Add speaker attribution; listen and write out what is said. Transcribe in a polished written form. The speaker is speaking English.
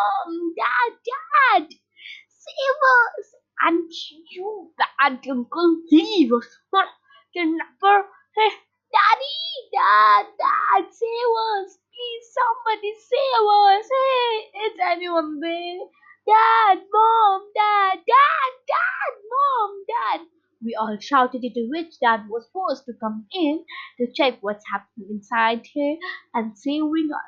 Speaker 1: Mom, Dad, save us! And you bad uncle, he was not kidnapper. Hey, Dad, save us! Please, somebody save us! Hey, is anyone there? Dad! We all shouted, into which Dad was forced to come in to check what's happening inside here and saving us.